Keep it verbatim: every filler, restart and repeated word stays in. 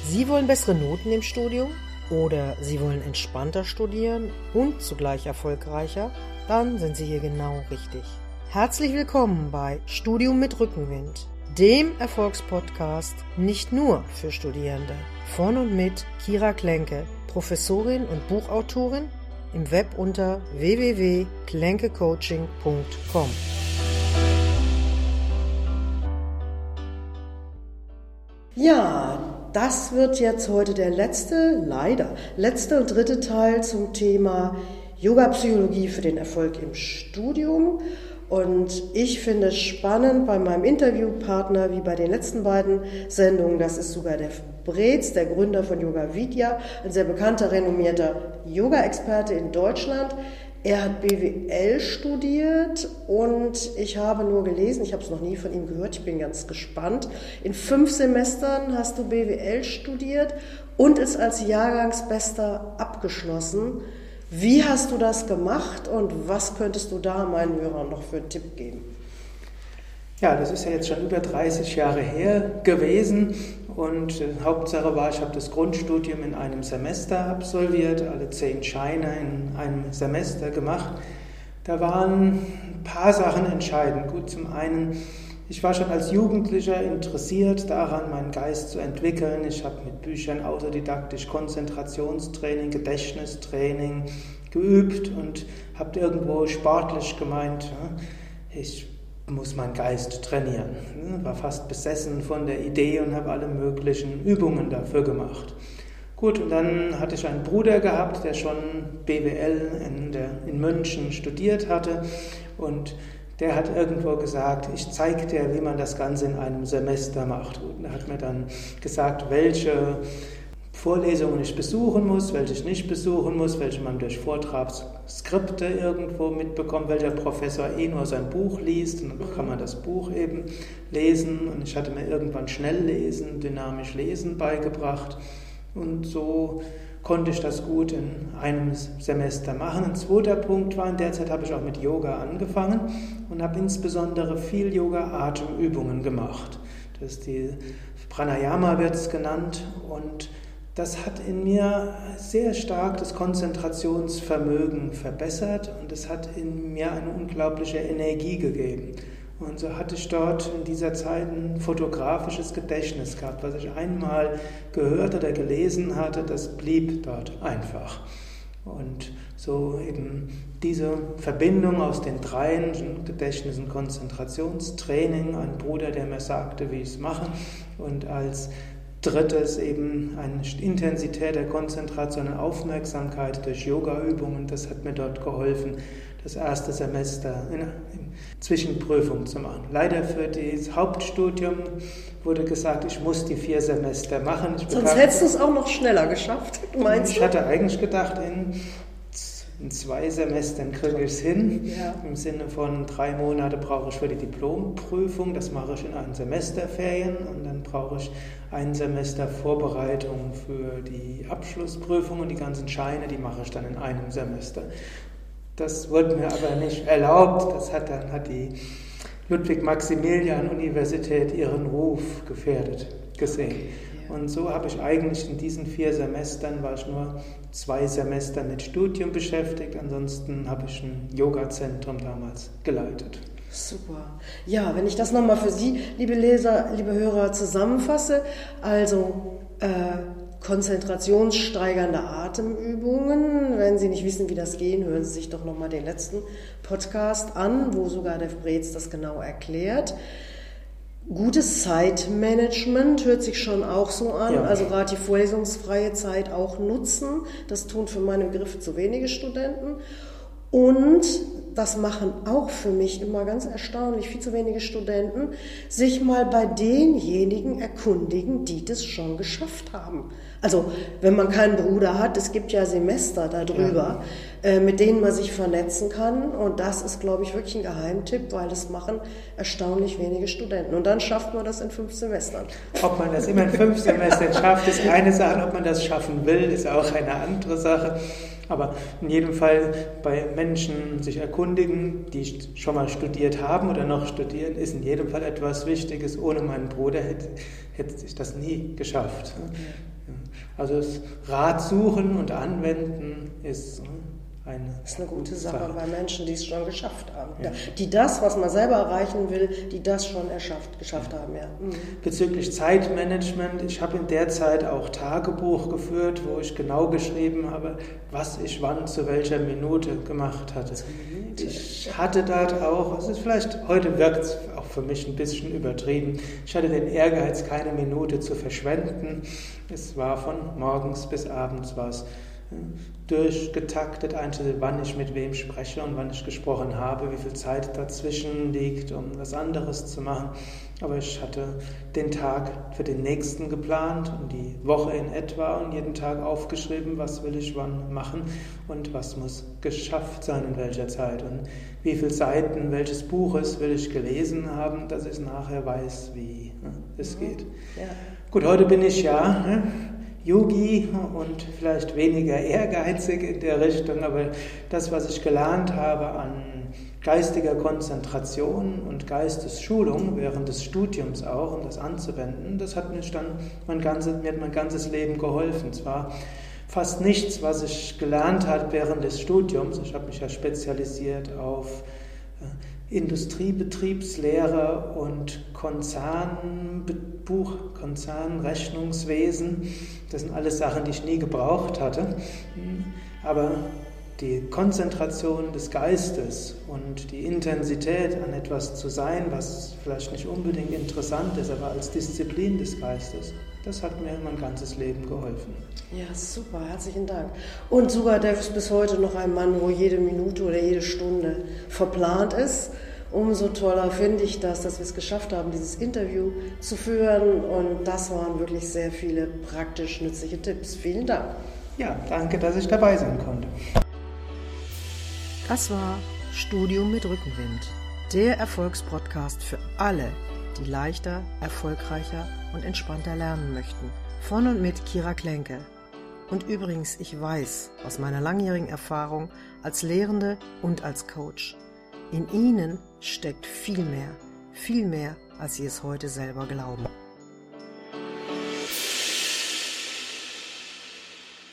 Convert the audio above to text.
Sie wollen bessere Noten im Studium oder Sie wollen entspannter studieren und zugleich erfolgreicher? Dann sind Sie hier genau richtig. Herzlich willkommen bei Studium mit Rückenwind, dem Erfolgspodcast nicht nur für Studierende. Von und mit Kira Klenke, Professorin und Buchautorin, im Web unter w w w punkt klenkecoaching punkt com. Ja, das wird jetzt heute der letzte, leider, letzte und dritte Teil zum Thema Yoga-Psychologie für den Erfolg im Studium. Und ich finde es spannend bei meinem Interviewpartner, wie bei den letzten beiden Sendungen, das ist sogar der Breetz, der Gründer von Yoga Vidya, ein sehr bekannter, renommierter Yoga-Experte in Deutschland. Er hat B W L studiert und ich habe nur gelesen, ich habe es noch nie von ihm gehört, ich bin ganz gespannt. In fünf Semestern hast du B W L studiert und es als Jahrgangsbester abgeschlossen. Wie hast du das gemacht und was könntest du da meinen Hörern noch für einen Tipp geben? Ja, das ist ja jetzt schon über dreißig Jahre her gewesen und äh, Hauptsache war, ich habe das Grundstudium in einem Semester absolviert, alle zehn Scheine in einem Semester gemacht. Da waren ein paar Sachen entscheidend. Gut, zum einen, ich war schon als Jugendlicher interessiert daran, meinen Geist zu entwickeln. Ich habe mit Büchern autodidaktisch Konzentrationstraining, Gedächtnistraining geübt und habe irgendwo sportlich gemeint, ich muss meinen Geist trainieren. War fast besessen von der Idee und habe alle möglichen Übungen dafür gemacht. Gut, und dann hatte ich einen Bruder gehabt, der schon B W L in, der, in München studiert hatte und der hat irgendwo gesagt, ich zeige dir, wie man das Ganze in einem Semester macht. Und er hat mir dann gesagt, welche Vorlesungen ich besuchen muss, welche ich nicht besuchen muss, welche man durch Vortragsskripte irgendwo mitbekommt, welcher Professor eh nur sein Buch liest, und dann kann man das Buch eben lesen. Und ich hatte mir irgendwann Schnelllesen, dynamisch Lesen beigebracht und so konnte ich das gut in einem Semester machen. Ein zweiter Punkt war, in der Zeit habe ich auch mit Yoga angefangen und habe insbesondere viel Yoga-Atemübungen gemacht. Das ist die Pranayama wird es genannt und das hat in mir sehr stark das Konzentrationsvermögen verbessert und es hat in mir eine unglaubliche Energie gegeben. Und so hatte ich dort in dieser Zeit ein fotografisches Gedächtnis gehabt. Was ich einmal gehört oder gelesen hatte, das blieb dort einfach. Und so eben diese Verbindung aus den dreien, Gedächtnis- und Konzentrationstraining, ein Bruder, der mir sagte, wie ich es mache, und als Drittes eben eine Intensität der Konzentration und Aufmerksamkeit durch Yoga-Übungen, das hat mir dort geholfen, das erste Semester in, in Zwischenprüfung zu machen. Leider für das Hauptstudium wurde gesagt, ich muss die vier Semester machen. Ich Sonst hättest du es auch noch schneller geschafft, meinst ich du? Ich hatte eigentlich gedacht, in In zwei Semestern kriege ich es hin, ja. Im Sinne von drei Monate brauche ich für die Diplomprüfung, das mache ich in einen Semesterferien und dann brauche ich ein Semester Vorbereitung für die Abschlussprüfung und die ganzen Scheine, die mache ich dann in einem Semester. Das wurde mir aber nicht erlaubt, das hat dann hat die Ludwig-Maximilian-Universität ihren Ruf gefährdet gesehen. Und so habe ich eigentlich in diesen vier Semestern, war ich nur zwei Semester mit Studium beschäftigt, ansonsten habe ich ein Yoga-Zentrum damals geleitet. Super. Ja, wenn ich das nochmal für Sie, liebe Leser, liebe Hörer, zusammenfasse, also äh, konzentrationssteigernde Atemübungen. Wenn Sie nicht wissen, wie das geht, hören Sie sich doch nochmal den letzten Podcast an, wo sogar der Breetz das genau erklärt. Gutes Zeitmanagement hört sich schon auch so an, ja. Also gerade die vorlesungsfreie Zeit auch nutzen, das tun für meine Begriffe zu wenige Studenten und das machen auch für mich immer ganz erstaunlich viel zu wenige Studenten, sich mal bei denjenigen erkundigen, die das schon geschafft haben. Also wenn man keinen Bruder hat, es gibt ja Semester darüber, ja. äh, mit denen man sich vernetzen kann und das ist, glaube ich, wirklich ein Geheimtipp, weil das machen erstaunlich wenige Studenten und dann schafft man das in fünf Semestern. Ob man das immer in fünf Semestern schafft, ist eine Sache, ob man das schaffen will, ist auch eine andere Sache. Aber in jedem Fall bei Menschen sich erkundigen, die schon mal studiert haben oder noch studieren, ist in jedem Fall etwas Wichtiges. Ohne meinen Bruder hätte, hätte ich das nie geschafft. Also das Rat suchen und anwenden ist eine, das ist eine gute Sache, Sache. bei Menschen, die es schon geschafft haben. Ja. Die das, was man selber erreichen will, die das schon erschafft, geschafft haben. Ja. Mhm. Bezüglich Zeitmanagement, ich habe in der Zeit auch Tagebuch geführt, wo ich genau geschrieben habe, was ich wann zu welcher Minute gemacht hatte. Ich hatte dort auch, also vielleicht heute wirkt es auch für mich ein bisschen übertrieben, ich hatte den Ehrgeiz, keine Minute zu verschwenden. Es war von morgens bis abends was durchgetaktet, einzeln, wann ich mit wem spreche und wann ich gesprochen habe, wie viel Zeit dazwischen liegt, um was anderes zu machen. Aber ich hatte den Tag für den nächsten geplant und die Woche in etwa und jeden Tag aufgeschrieben, was will ich wann machen und was muss geschafft sein in welcher Zeit und wie viele Seiten welches Buches will ich gelesen haben, dass ich nachher weiß, wie ne, es geht. Ja. Gut, heute bin ich ja ne, Yogi und vielleicht weniger ehrgeizig in der Richtung, aber das, was ich gelernt habe an geistiger Konzentration und Geistesschulung während des Studiums auch, um das anzuwenden, das hat mir dann mein ganzes, mir hat mein ganzes Leben geholfen. Zwar fast nichts, was ich gelernt habe während des Studiums, ich habe mich ja spezialisiert auf Industriebetriebslehre und Konzernbuch, Konzernrechnungswesen. Das sind alles Sachen, die ich nie gebraucht hatte. Aber die Konzentration des Geistes und die Intensität an etwas zu sein, was vielleicht nicht unbedingt interessant ist, aber als Disziplin des Geistes, das hat mir mein ganzes Leben geholfen. Ja, super, herzlichen Dank. Und sogar der ist bis heute noch ein Mann, wo jede Minute oder jede Stunde verplant ist. Umso toller finde ich das, dass wir es geschafft haben, dieses Interview zu führen. Und das waren wirklich sehr viele praktisch nützliche Tipps. Vielen Dank. Ja, danke, dass ich dabei sein konnte. Das war Studium mit Rückenwind, der Erfolgspodcast für alle, die leichter, erfolgreicher und entspannter lernen möchten. Von und mit Kira Klenke. Und übrigens, ich weiß aus meiner langjährigen Erfahrung als Lehrende und als Coach, in Ihnen steckt viel mehr, viel mehr, als Sie es heute selber glauben.